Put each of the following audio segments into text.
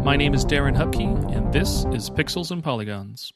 My name is Darren Hupke, and this is Pixels and Polygons.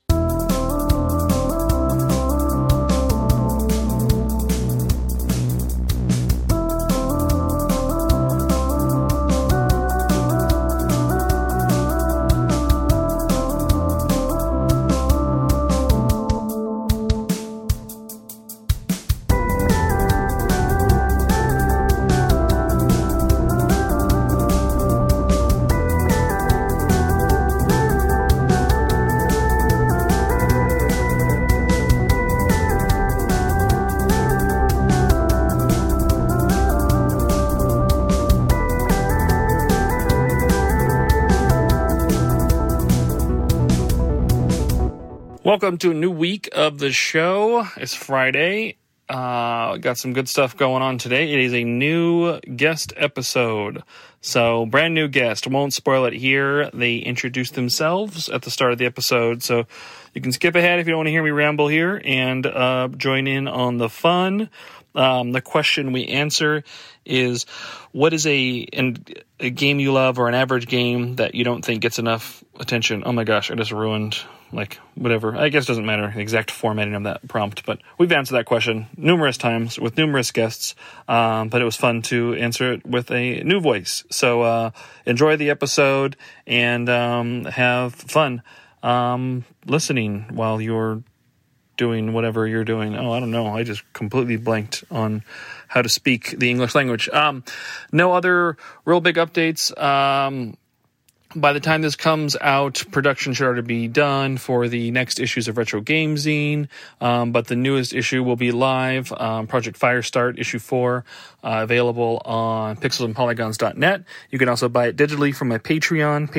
Welcome to a new week of the show. It's Friday. Got some good stuff going on today. It is a new guest episode. So, brand new guest. Won't spoil it here. They introduce themselves at the start of the episode. So, you can skip ahead if you don't want to hear me ramble here and join in on the fun. The question we answer is, what is a game you love or an average game that you don't think gets enough attention? Oh my gosh, I just ruined, whatever. I guess it doesn't matter the exact formatting of that prompt, but we've answered that question numerous times with numerous guests, but it was fun to answer it with a new voice. So enjoy the episode and have fun listening while you're doing whatever you're doing. Oh, I don't know. I just completely blanked on how to speak the English language. No other real big updates. By the time this comes out, production should already be done for the next issues of Retro Game Zine, but the newest issue will be live. Project Firestart, issue 4, available on pixelsandpolygons.net. You can also buy it digitally from my Patreon,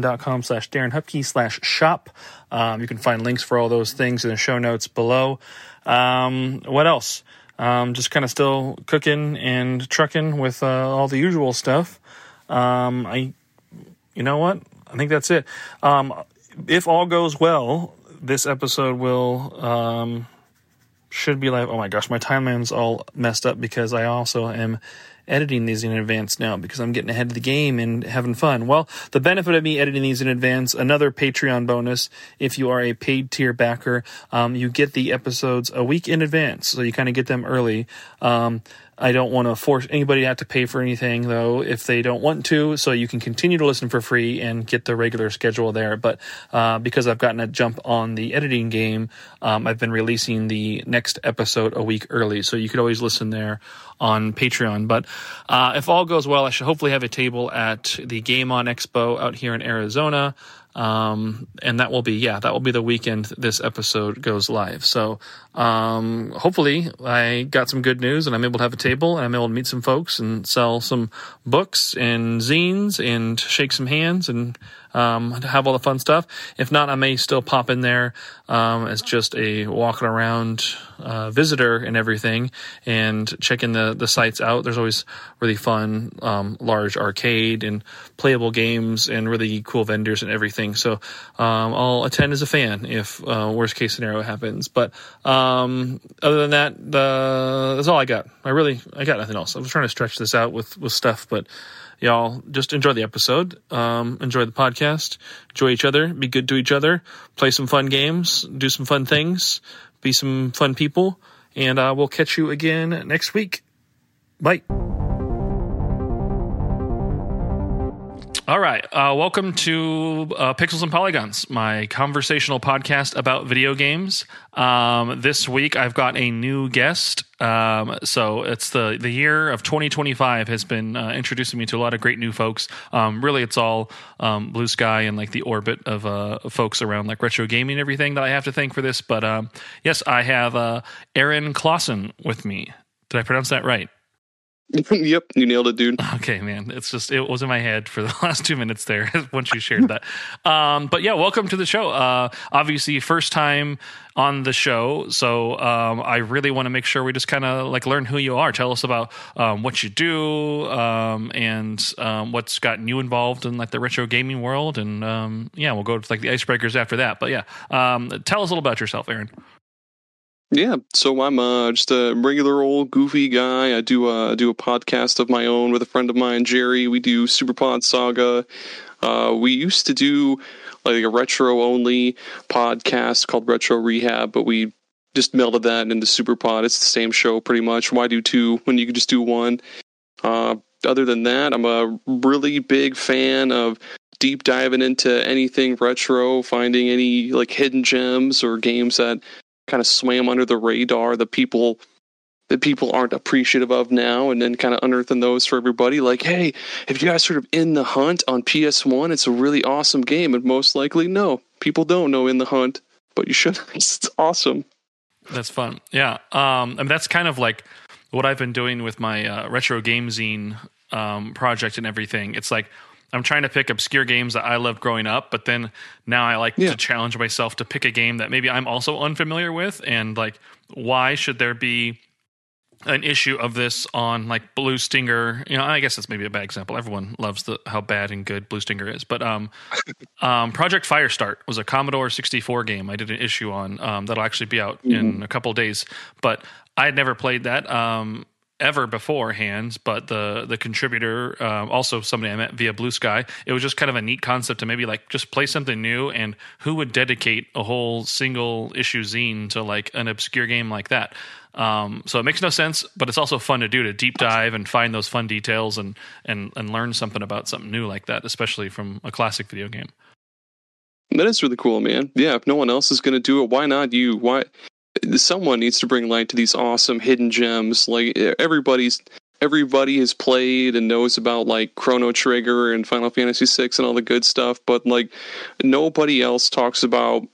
patreon.com/DarrenHupke/shop. You can find links for all those things in the show notes below. What else? Just kind of still cooking and trucking with all the usual stuff. You know what? I think that's it. If all goes well, this episode will should be live. Oh my gosh, my timeline's all messed up because I also am editing these in advance now because I'm getting ahead of the game and having fun. Well, the benefit of me editing these in advance, another Patreon bonus, if you are a paid tier backer, you get the episodes a week in advance, so you kind of get them early. I don't want to force anybody to have to pay for anything, though, if they don't want to, so you can continue to listen for free and get the regular schedule there. But because I've gotten a jump on the editing game, I've been releasing the next episode a week early, so you could always listen there on Patreon. But if all goes well, I should hopefully have a table at the Game On Expo out here in Arizona. And that will be the weekend this episode goes live. So, hopefully I got some good news and I'm able to have a table and I'm able to meet some folks and sell some books and zines and shake some hands and, have all the fun stuff. If not, I may still pop in there, as just a walking around, visitor and everything and checking the sites out. There's always really fun, large arcade and playable games and really cool vendors and everything. So, I'll attend as a fan if, worst case scenario happens. But, other than that, that's all I got. I got nothing else. I was trying to stretch this out with stuff, but y'all just enjoy the episode, enjoy the podcast, enjoy each other, be good to each other, play some fun games, do some fun things, be some fun people, and we'll catch you again next week. Bye. All right, welcome to Pixels and Polygons, my conversational podcast about video games. This week I've got a new guest. So it's the year of 2025 has been introducing me to a lot of great new folks. Really, it's all blue sky and the orbit of folks around retro gaming and everything that I have to thank for this. But yes, I have Aaron Clausen with me. Did I pronounce that right? Yep, you nailed it, dude. Okay, man. It was in my head for the last 2 minutes there once you shared that. But yeah, welcome to the show. Obviously, first time on the show, so I really want to make sure we just kind of learn who you are. Tell us about what you do and what's gotten you involved in the retro gaming world, and we'll go to the icebreakers after that. But yeah, tell us a little about yourself, Aaron. Yeah, so I'm just a regular old goofy guy. I do a podcast of my own with a friend of mine, Jerry. We do Superpod Saga. We used to do like a retro only podcast called Retro Rehab, but we just melded that into Superpod. It's the same show pretty much. Why do two when you can just do one? Other than that, I'm a really big fan of deep diving into anything retro, finding any like hidden gems or games that kind of swam under the radar that people aren't appreciative of now, and then kind of unearthing those for everybody. Like, hey, if you guys sort of In the Hunt on PS1, it's a really awesome game, and most likely, no, people don't know In the Hunt, but you should. It's awesome. That's fun. Yeah. I mean, that's kind of like what I've been doing with my retro game zine project and everything. It's like I'm trying to pick obscure games that I loved growing up, but then now I like to challenge myself to pick a game that maybe I'm also unfamiliar with, and like, why should there be an issue of this on like Blue Stinger? You know, I guess that's maybe a bad example. Everyone loves how bad and good Blue Stinger is, but Project Firestart was a Commodore 64 game I did an issue on that'll actually be out in a couple of days, but I had never played that ever beforehand, but the contributor, also somebody I met via Blue Sky, it was just kind of a neat concept to maybe like just play something new, and who would dedicate a whole single issue zine to like an obscure game like that? So it makes no sense, but it's also fun to do, to deep dive and find those fun details and learn something about something new like that, especially from a classic video game. That is really cool, man. Yeah, if no one else is going to do it, why not you? Why? Someone needs to bring light to these awesome hidden gems. Like everybody has played and knows about like Chrono Trigger and Final Fantasy VI and all the good stuff, but like nobody else talks about.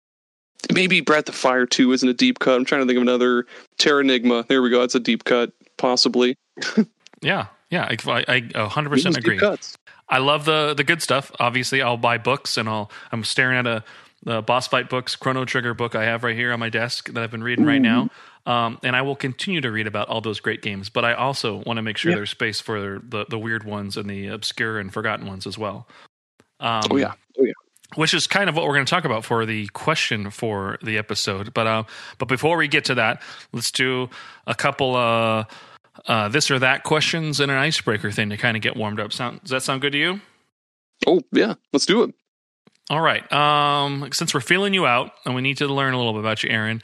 Maybe Breath of Fire 2 isn't a deep cut. I'm trying to think of another. Terranigma. There we go. It's a deep cut, possibly. Yeah. I 100% agree. I love the good stuff. Obviously, I'll buy books, and I'm staring at the boss fight books, Chrono Trigger book I have right here on my desk that I've been reading right now. And I will continue to read about all those great games, but I also want to make sure there's space for the weird ones and the obscure and forgotten ones as well. Oh yeah. Which is kind of what we're going to talk about for the question for the episode. But before we get to that, let's do a couple this or that questions and an icebreaker thing to kind of get warmed up. Does that sound good to you? Oh yeah, let's do it. All right. Since we're feeling you out and we need to learn a little bit about you, Aaron,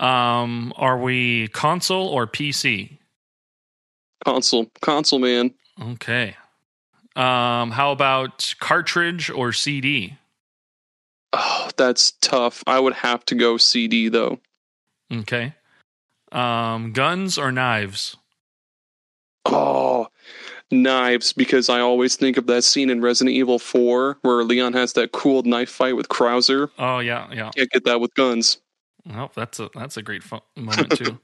are we console or PC? Console, man. Okay. How about cartridge or CD? Oh, that's tough. I would have to go CD though. Okay. Guns or knives? Oh, knives, because I always think of that scene in Resident Evil 4 where Leon has that cool knife fight with Krauser. Oh yeah. Can't get that with guns. Well, that's a great moment too.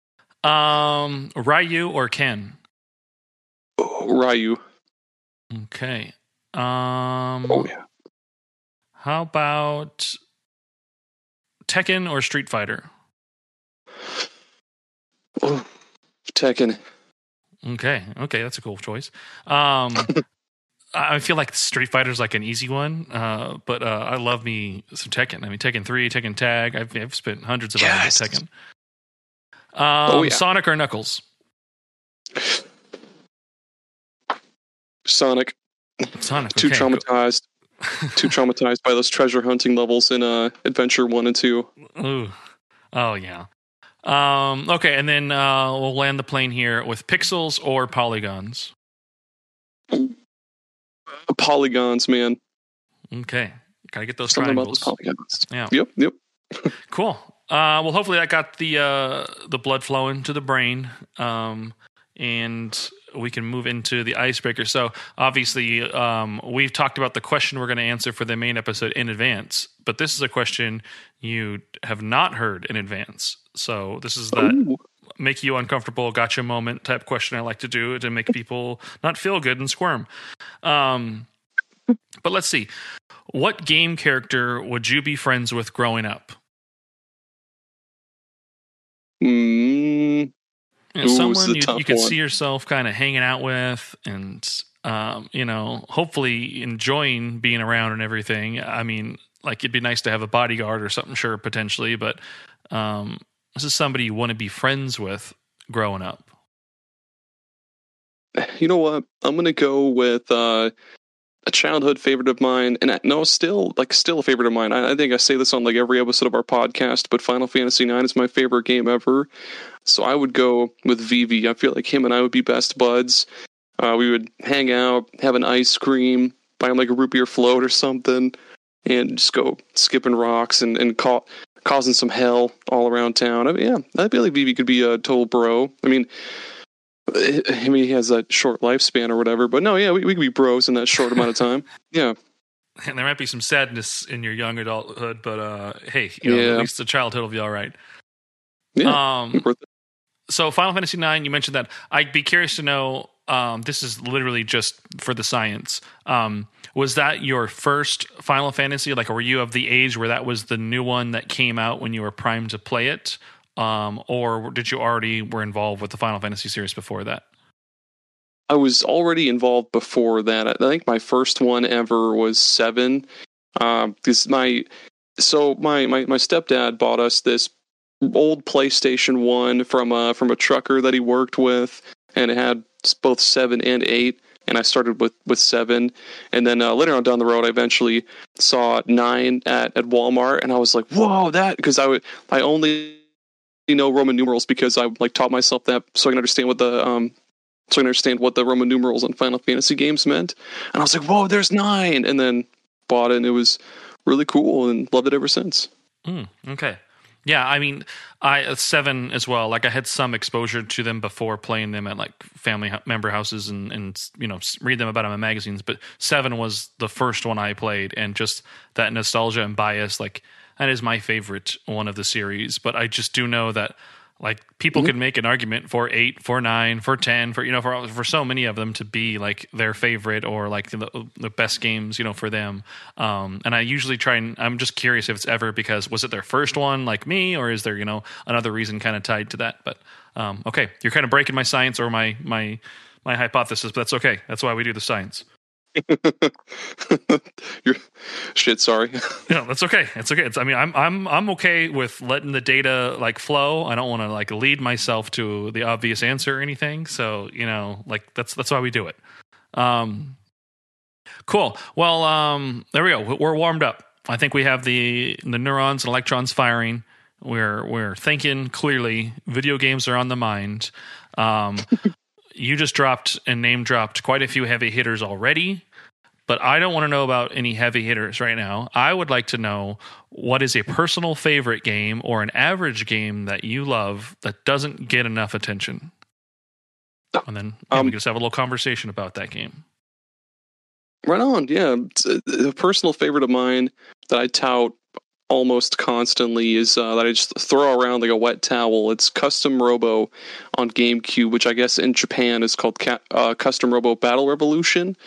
Ryu or Ken? Oh, Ryu. Okay. Oh yeah. How about Tekken or Street Fighter? Oh, Tekken. Okay, that's a cool choice. I feel like Street Fighter's like an easy one, but I love me some Tekken. I mean, Tekken 3, Tekken Tag. I've spent hundreds of hours with Tekken. Sonic or Knuckles? Sonic. Okay. Too traumatized. Too traumatized by those treasure hunting levels in Adventure 1 and 2. Ooh. Oh, yeah. Okay, and then we'll land the plane here with pixels or polygons. Polygons, man. Okay. Gotta get those Something triangles. about those polygons. Yeah. Yep. Cool. Well, hopefully that got the blood flowing to the brain, and we can move into the icebreaker. So obviously, we've talked about the question we're going to answer for the main episode in advance, but this is a question you have not heard in advance. So this is that make you uncomfortable, gotcha moment type question I like to do to make people not feel good and squirm. But let's see. What game character would you be friends with growing up? Someone you could see yourself kind of hanging out with and, hopefully enjoying being around and everything. I mean, like it'd be nice to have a bodyguard or something, sure, potentially, but This is somebody you want to be friends with growing up. You know what? I'm gonna go with a childhood favorite of mine, and still a favorite of mine. I think I say this on like every episode of our podcast, but Final Fantasy IX is my favorite game ever. So I would go with Vivi. I feel like him and I would be best buds. We would hang out, have an ice cream, buy him like a root beer float or something, and just go skipping rocks and causing some hell all around town. I mean, yeah, I feel like Vivi could be a total bro. I mean, he has that short lifespan or whatever, but no, yeah, we could be bros in that short amount of time. Yeah. And there might be some sadness in your young adulthood, but hey, at least the childhood will be all right. Yeah. So Final Fantasy IX, you mentioned that. I'd be curious to know, this is literally just for the science. Was that your first Final Fantasy? Like, were you of the age where that was the new one that came out when you were primed to play it? Or did you already were involved with the Final Fantasy series before that? I was already involved before that. I think my first one ever was 7. Because my stepdad bought us this old PlayStation 1 from a trucker that he worked with, and it had both 7 and 8. And I started with 7, and then later on down the road, I eventually saw 9 at Walmart, and I was like, "Whoa, that!" Because I only know Roman numerals because I like taught myself that so I can understand what the Roman numerals on Final Fantasy games meant. And I was like, "Whoa, there's 9!" And then bought it, and it was really cool, and loved it ever since. Okay. Yeah, I mean, 7 as well. Like, I had some exposure to them before playing them at like family member houses and read them about them in magazines. But 7 was the first one I played, and just that nostalgia and bias, like that is my favorite one of the series. But I just do know that like people could make an argument for 8, for 9, for 10, for so many of them to be like their favorite or like the best games, for them. And I usually I'm just curious if it's ever because was it their first one like me, or is there, another reason kind of tied to that? But okay, you're kind of breaking my science or my hypothesis, but that's okay. That's why we do the science. You're shit. Sorry. That's okay. It's okay. I'm okay with letting the data like flow. I don't want to like lead myself to the obvious answer or anything. So like that's why we do it. Cool. Well, there we go. We're warmed up. I think we have the neurons and electrons firing. We're thinking clearly. Video games are on the mind. You just dropped and name dropped quite a few heavy hitters already, but I don't want to know about any heavy hitters right now. I would like to know what is a personal favorite game or an average game that you love that doesn't get enough attention. And then we can just have a little conversation about that game. Right on, yeah. A personal favorite of mine that I tout almost constantly is that I just throw around like a wet towel. It's Custom Robo on GameCube, which I guess in Japan is called Custom Robo Battle Revolution.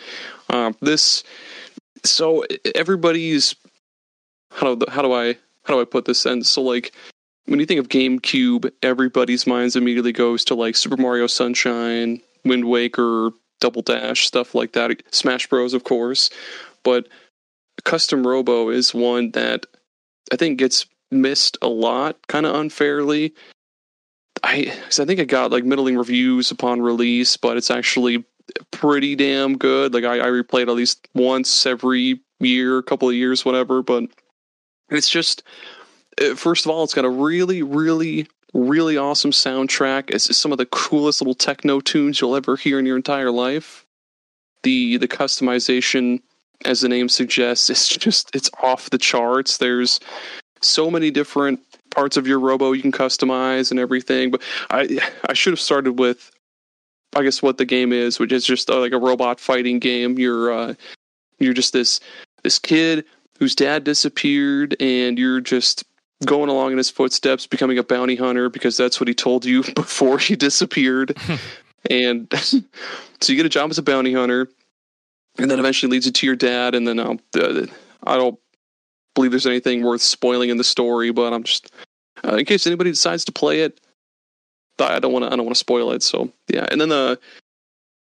So everybody's how do I put this in? So like when you think of GameCube, everybody's minds immediately goes to like Super Mario Sunshine, Wind Waker, Double Dash, stuff like that. Smash Bros, of course, but Custom Robo is one that I think gets missed a lot, kind of unfairly. I think it got like middling reviews upon release, but it's actually pretty damn good. Like I replay it at least once every year, couple of years, whatever. But it's just, first of all, it's got a really, really, really awesome soundtrack. It's some of the coolest little techno tunes you'll ever hear in your entire life. The customization, as the name suggests, it's off the charts. There's so many different parts of your robo you can customize and everything. But I should have started with, I guess, what the game is, which is just like a robot fighting game. You're just this kid whose dad disappeared, and you're just going along in his footsteps, becoming a bounty hunter because that's what he told you before he disappeared. And so you get a job as a bounty hunter. And then eventually leads you to your dad, and then I don't believe there's anything worth spoiling in the story, but I'm just in case anybody decides to play it, I don't want to spoil it. So yeah, and then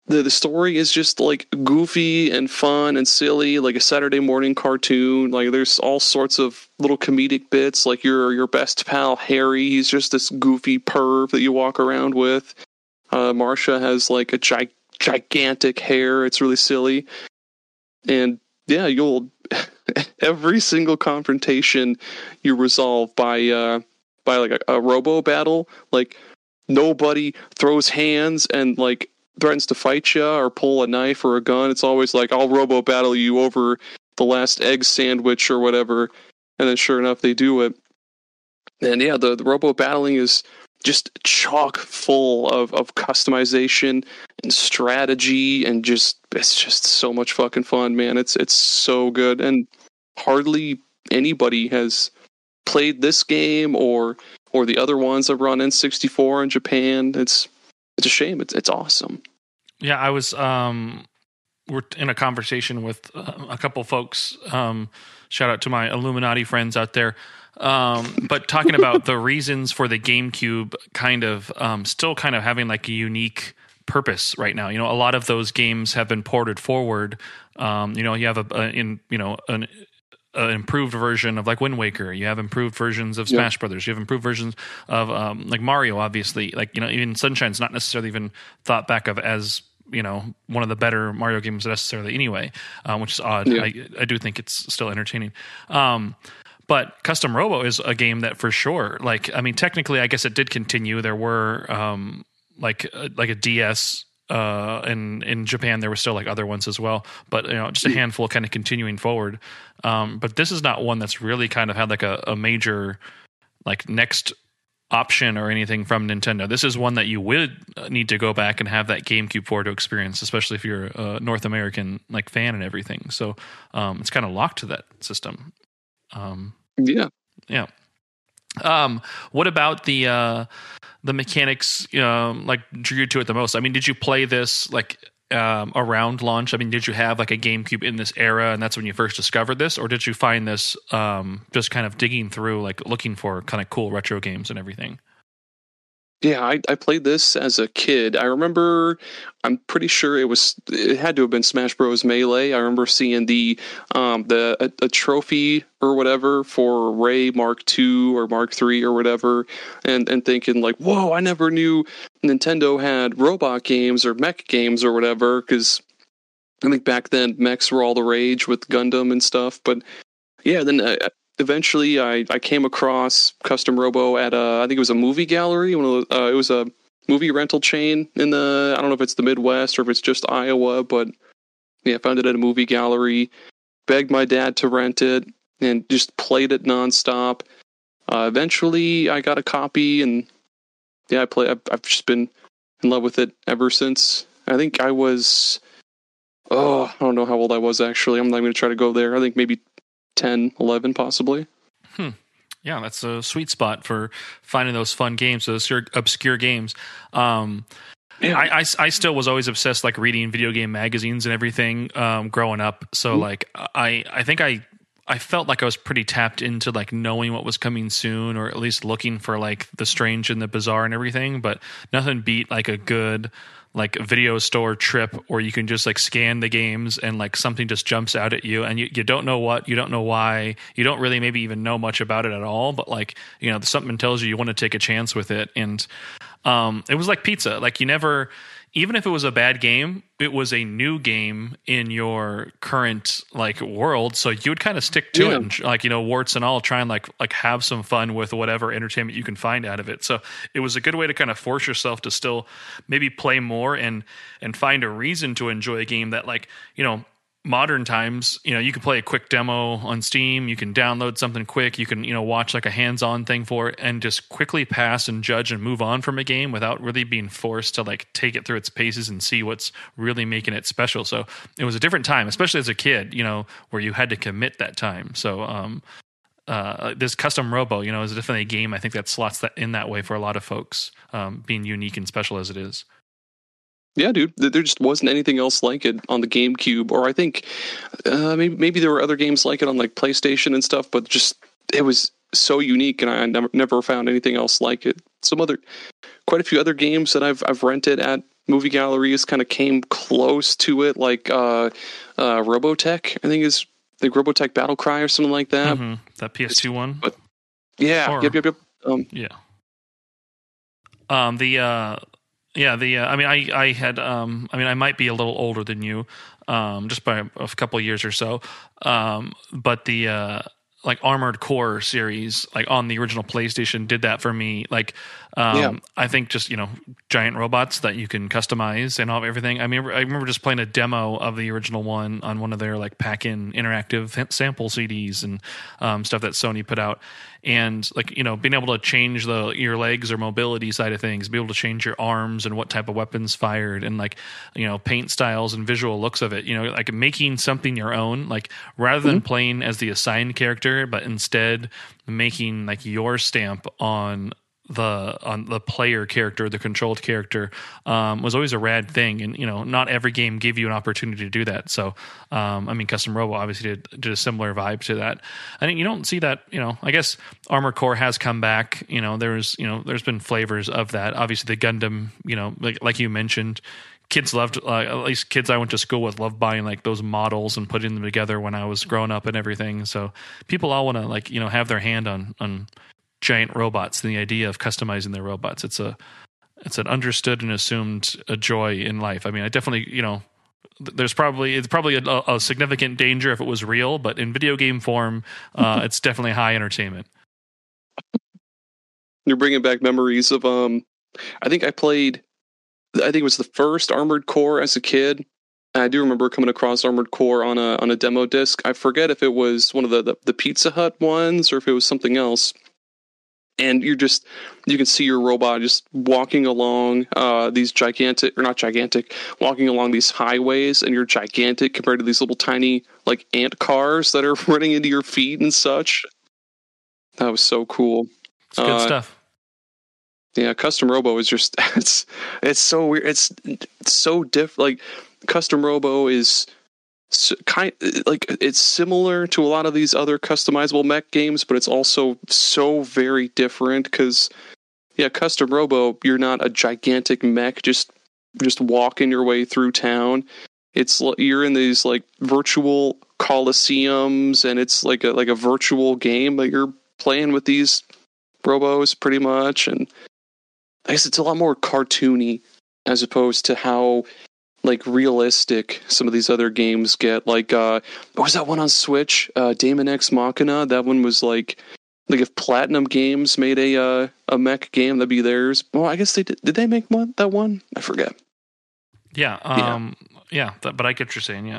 the story is just like goofy and fun and silly, like a Saturday morning cartoon. Like there's all sorts of little comedic bits, like your best pal Harry, he's just this goofy perv that you walk around with. Marcia has like a gigantic hair. It's really silly. And yeah, you'll every single confrontation you resolve by like a robo battle. Like nobody throws hands and like threatens to fight you or pull a knife or a gun. It's always like, I'll robo battle you over the last egg sandwich or whatever. And then sure enough, they do it. And yeah, the robo battling is just chock full of customization and strategy, and it's just so much fucking fun, man. It's so good, and hardly anybody has played this game or the other ones that run N64 in Japan. It's a shame. It's awesome. Yeah, I was we're in a conversation with a couple folks. Shout out to my Illuminati friends out there. But talking about the reasons for the GameCube kind of still kind of having like a unique purpose right now. You know, a lot of those games have been ported forward. You know, you have an improved version of like Wind Waker. You have improved versions of Smash Brothers. You have improved versions of like Mario, obviously. Like, you know, even Sunshine's not necessarily even thought back of as, you know, one of the better Mario games necessarily anyway, which is odd. Yeah. I do think it's still entertaining. But Custom Robo is a game that for sure, like, I mean, technically, I guess it did continue. There were like a DS, and in Japan there were still like other ones as well. But you know, just a handful kind of continuing forward. But this is not one that's really kind of had like a major like next option or anything from Nintendo. This is one that you would need to go back and have that GameCube for to experience, especially if you're a North American like fan and everything. So it's kind of locked to that system. Yeah. What about the mechanics like drew you to it the most? I mean, did you play this like around launch? I mean, did you have like a GameCube in this era and that's when you first discovered this, or did you find this just kind of digging through, like looking for kind of cool retro games and everything? Yeah, I played this as a kid. I remember, I'm pretty sure it had to have been Smash Bros. Melee. I remember seeing a trophy or whatever for Ray Mark II or Mark III or whatever, and thinking like, whoa, I never knew Nintendo had robot games or mech games or whatever, because I think back then mechs were all the rage with Gundam and stuff. But yeah, then eventually, I came across Custom Robo at I think it was a movie gallery. It was a movie rental chain in I don't know if it's the Midwest or if it's just Iowa, but yeah, I found it at a movie gallery, begged my dad to rent it, and just played it nonstop. Eventually, I got a copy, and yeah, I've just been in love with it ever since. I think I was, I don't know how old I was actually. I'm not going to try to go there. I think maybe 10, 11 possibly. Yeah, that's a sweet spot for finding those fun games, those obscure games. I still was always obsessed, like reading video game magazines and everything growing up. So like I think I felt like I was pretty tapped into like knowing what was coming soon, or at least looking for like the strange and the bizarre and everything. But nothing beat like a good like video store trip where you can just like scan the games and like something just jumps out at you and you don't know what, you don't know why, you don't really maybe even know much about it at all, but like, you know, something tells you want to take a chance with it. And it was like pizza. Like you never, even if it was a bad game, it was a new game in your current like world. So you would kind of stick to it and like, you know, warts and all, try and like have some fun with whatever entertainment you can find out of it. So it was a good way to kind of force yourself to still maybe play more and find a reason to enjoy a game that, like, you know, modern times, you know, you can play a quick demo on Steam, you can download something quick, you can, you know, watch like a hands-on thing for it and just quickly pass and judge and move on from a game without really being forced to like take it through its paces and see what's really making it special. So it was a different time, especially as a kid, you know, where you had to commit that time. So this Custom Robo, you know, is definitely a game I think that slots that in that way for a lot of folks, being unique and special as it is. Yeah, dude, there just wasn't anything else like it on the GameCube, or I think maybe there were other games like it on like PlayStation and stuff, but just it was so unique, and I never found anything else like it. Quite a few other games that I've rented at movie galleries kind of came close to it, like Robotech, I think is the Robotech Battle Cry or something like that. That PS2 one. But yeah, Or- yep. Yeah. I mean, I had, I mean, I might be a little older than you, just by a couple of years or so. But the, like Armored Core series, like on the original PlayStation did that for me. Like, I think just, giant robots that you can customize and all everything. I remember just playing a demo of the original one on one of their like pack-in interactive sample CDs and, stuff that Sony put out. And like, being able to change your legs or mobility side of things, be able to change your arms and what type of weapons fired and like, paint styles and visual looks of it, like making something your own, like rather than playing as the assigned character, but instead making like your stamp on the player character, the controlled character, was always a rad thing. And, not every game gave you an opportunity to do that. So, Custom Robo obviously did a similar vibe to that. I think you don't see that, I guess Armored Core has come back, there's been flavors of that. Obviously the Gundam, like you mentioned, kids loved, at least kids I went to school with loved buying like those models and putting them together when I was growing up and everything. So people all want to like, have their hand on giant robots and the idea of customizing their robots. It's an understood and assumed joy in life. I mean, I definitely, it's probably a significant danger if it was real, but in video game form, it's definitely high entertainment. You're bringing back memories of, I think it was the first Armored Core as a kid. I do remember coming across Armored Core on a demo disc. I forget if it was one of the Pizza Hut ones or if it was something else. And you can see your robot just walking along these walking along these highways, and you're gigantic compared to these little tiny like ant cars that are running into your feet and such. That was so cool. It's good stuff. Yeah, Custom Robo is just it's so weird. It's so different. Like Custom Robo is it's similar to a lot of these other customizable mech games, but it's also so very different because Custom Robo, you're not a gigantic mech just walking your way through town. You're in these like virtual coliseums, and it's like a virtual game that you're playing with these robos pretty much. And I guess it's a lot more cartoony as opposed to how like realistic some of these other games get. Like what was that one on Switch, Daemon X Machina? That one was like if Platinum Games made a mech game, that'd be theirs. Well, I guess they did they make that one? I forget. But I get what you're saying.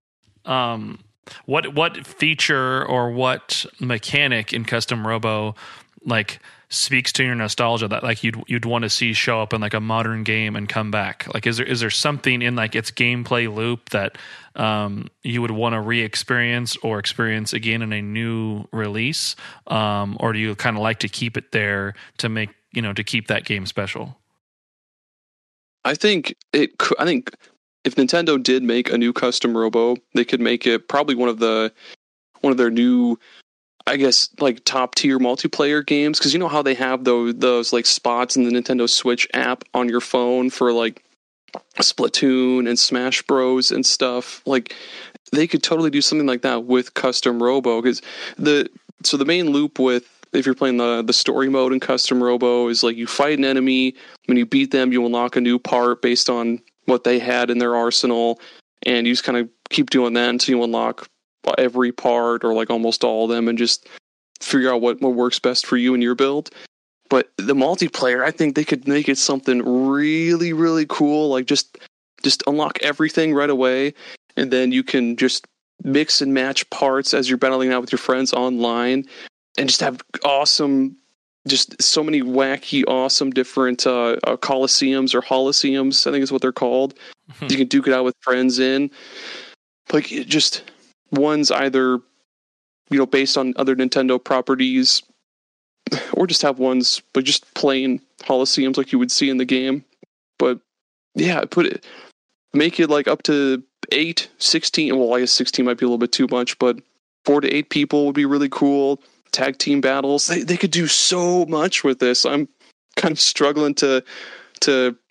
What feature or what mechanic in Custom Robo like speaks to your nostalgia that like you'd want to see show up in like a modern game and come back? Like is there something in like its gameplay loop that you would want to re-experience or experience again in a new release, or do you kind of like to keep it there to make to keep that game special? I think if Nintendo did make a new Custom Robo, they could make it probably one of their new, I guess, like top tier multiplayer games, because you know how they have those like spots in the Nintendo Switch app on your phone for like Splatoon and Smash Bros and stuff. Like they could totally do something like that with Custom Robo, because the main loop with, if you're playing the story mode in Custom Robo, is like you fight an enemy. When you beat them, you unlock a new part based on what they had in their arsenal, and you just kind of keep doing that until you unlock every part or like almost all of them, and just figure out what works best for you and your build. But the multiplayer, I think they could make it something really, really cool. Like just unlock everything right away, and then you can just mix and match parts as you're battling out with your friends online, and just have awesome, just so many wacky, awesome different coliseums or holoseums, I think is what they're called. You can duke it out with friends in. Like just one's either, based on other Nintendo properties, or just have ones but just plain holoseums like you would see in the game. But yeah, make it like up to 8, 16. Well, I guess 16 might be a little bit too much, but 4 to 8 people would be really cool. Tag team battles. They could do so much with this. I'm kind of struggling to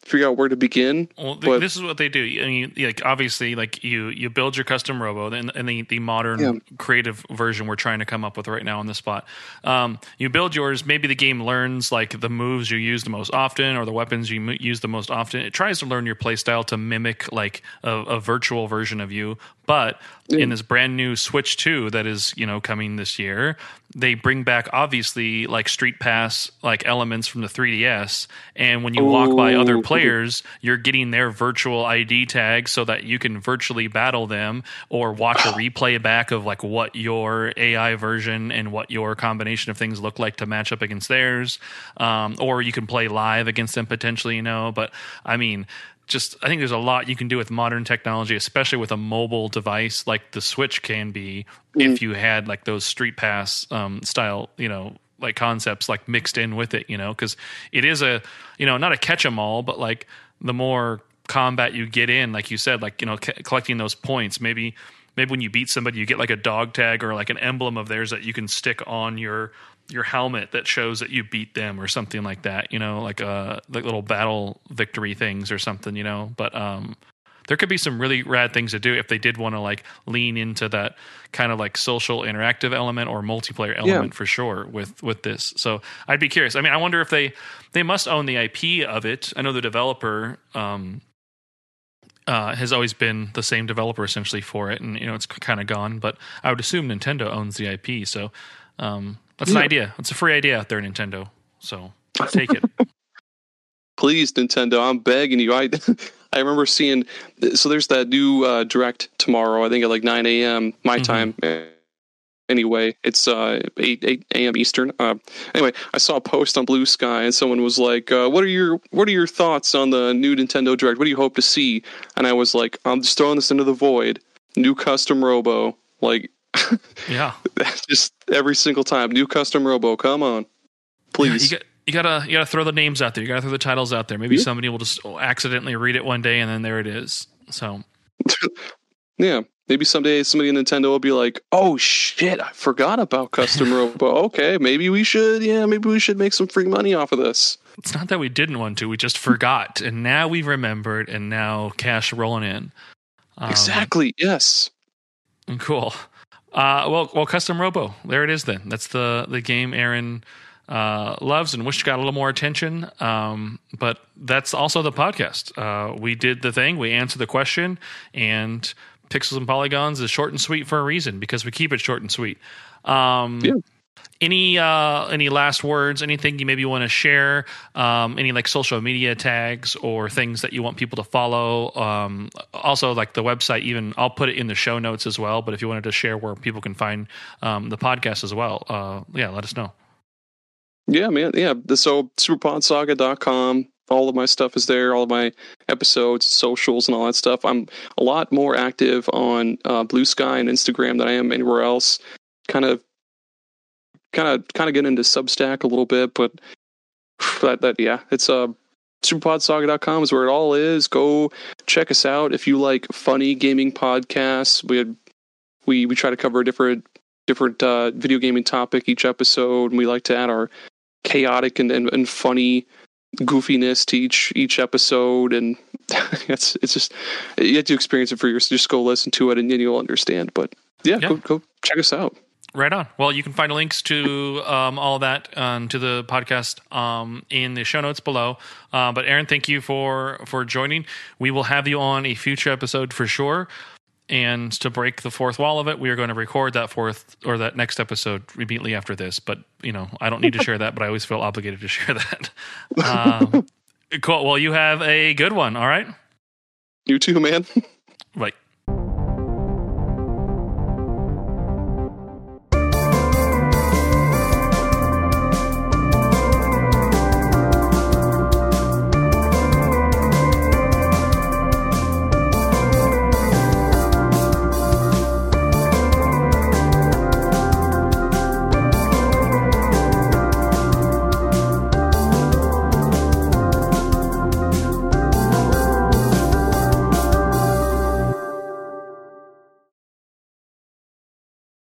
figure out where to begin. Well, but this is what they do. I mean, like obviously, like you build your custom robo, and the modern creative version we're trying to come up with right now on the spot. You build yours. Maybe the game learns like the moves you use the most often, or the weapons you use the most often. It tries to learn your playstyle to mimic like a virtual version of you. But in this brand new Switch 2 that is, coming this year, they bring back obviously like Street Pass like elements from the 3DS, and when you walk by other players, you're getting their virtual ID tag so that you can virtually battle them or watch a replay back of like what your AI version and what your combination of things look like to match up against theirs, or you can play live against them potentially, but I mean, I think there's a lot you can do with modern technology, especially with a mobile device like the Switch can be, if you had like those Street Pass style, like concepts like mixed in with it, because it is a, not a catch 'em all, but like the more combat you get in, like you said, like, collecting those points, maybe when you beat somebody, you get like a dog tag or like an emblem of theirs that you can stick on your helmet that shows that you beat them or something like that, like little battle victory things or something, but there could be some really rad things to do if they did want to like lean into that kind of like social interactive element or multiplayer element for sure with this. So I'd be curious. I mean, I wonder if they must own the IP of it. I know the developer has always been the same developer essentially for it, and it's kind of gone, but I would assume Nintendo owns the IP. So that's an idea. It's a free idea out there, Nintendo. So take it. Please, Nintendo, I'm begging you. I remember seeing. So there's that new Direct tomorrow. I think at like 9 a.m. my time. Anyway, it's 8 a.m. Eastern. Anyway, I saw a post on Blue Sky, and someone was like, "What are your thoughts on the new Nintendo Direct? What do you hope to see?" And I was like, "I'm just throwing this into the void. New custom robo, like." Yeah, just every single time, new custom robo. Come on, please. Yeah, you gotta throw the names out there. You gotta throw the titles out there. Maybe somebody will just accidentally read it one day, and then there it is. So, yeah, maybe someday somebody in Nintendo will be like, "Oh shit, I forgot about custom robo. Okay, maybe we should. Yeah, maybe we should make some free money off of this." It's not that we didn't want to; we just forgot, and now we've remembered, and now cash rolling in. Exactly. Yes. Cool. Well, custom robo. There it is. Then that's the game Aaron loves and wish got a little more attention. But that's also the podcast. We did the thing. We answered the question, and Pixels and Polygons is short and sweet for a reason, because we keep it short and sweet. Any last words? Anything you maybe want to share? Any like social media tags or things that you want people to follow? Also, like the website. Even I'll put it in the show notes as well. But if you wanted to share where people can find the podcast as well, let us know. Yeah, man. Yeah. So superpodsaga.com. All of my stuff is there. All of my episodes, socials, and all that stuff. I'm a lot more active on Blue Sky and Instagram than I am anywhere else. Kind of get into Substack a little bit, but it's superpodsaga.com is where it all is. Go check us out if you like funny gaming podcasts. We try to cover a different video gaming topic each episode, and we like to add our chaotic and funny goofiness to each episode, and it's just you have to experience it for yourself. Just go listen to it and then you'll understand. But go check us out. Right on. Well, you can find links to all of that to the podcast in the show notes below. But Aaron, thank you for joining. We will have you on a future episode for sure. And to break the fourth wall of it, we are going to record that next episode immediately after this. But I don't need to share that, but I always feel obligated to share that. Cool. Well, you have a good one. All right. You too, man. Bye.